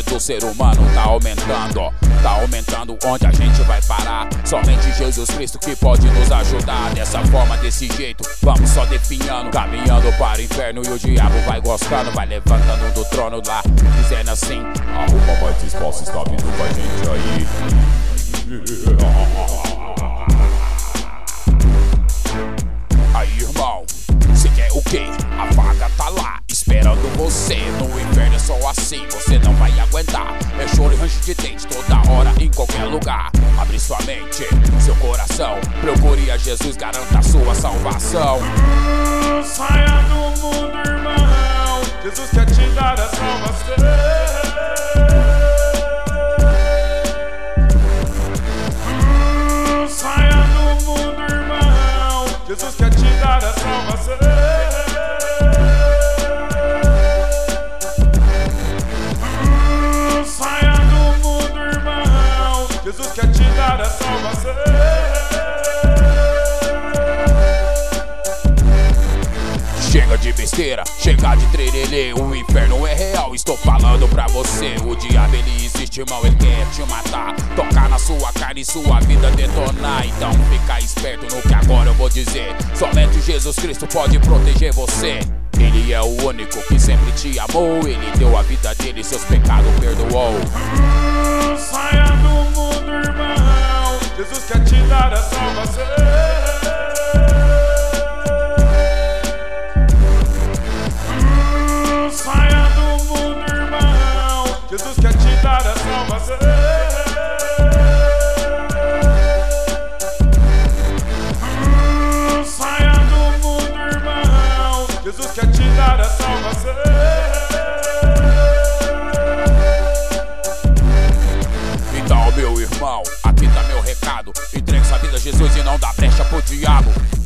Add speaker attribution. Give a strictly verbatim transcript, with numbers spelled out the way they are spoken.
Speaker 1: do ser humano tá aumentando, tá aumentando. Onde a gente vai parar? Somente Jesus Cristo que pode nos ajudar. Dessa forma, desse jeito, vamos só definhando, caminhando para o inferno e o diabo vai gostando, vai levantando do trono lá, dizendo assim: arruma mais espaço, está vindo com a gente aí. Aí, irmão, cê quer o quê? A vaga tá lá, esperando você. No inferno é só assim, você não vai aguentar. É choro e range de dente toda hora, em qualquer lugar. Abre sua mente, seu coração, procure a Jesus, garanta a sua salvação.
Speaker 2: Hum, saia do mundo, irmão, Jesus quer te dar a salvação. Hum, saia do mundo, irmão, Jesus quer te dar a salvação. Hum, saia do mundo, irmão, Jesus quer te dar a salvação.
Speaker 1: Chega de besteira, chega de trelelê. O inferno é real, estou falando pra você. O diabo ele existe, irmão, ele quer te matar, tocar na sua carne e sua vida detonar. Então fica esperto no que agora eu vou dizer. Somente Jesus Cristo pode proteger você. Ele é o único que sempre te amou. Ele deu a vida dele, seus pecados perdoou.
Speaker 2: Hum, saia do mundo, irmão, Jesus quer te dar a salvação. Hum, saia do mundo, irmão, Jesus quer te dar a salvação. Hum, saia do mundo, irmão, Jesus quer te dar a salvação.
Speaker 1: Então, meu irmão, aqui tá meu recado. Entregue sua vida a Jesus e não dá brecha pro diabo.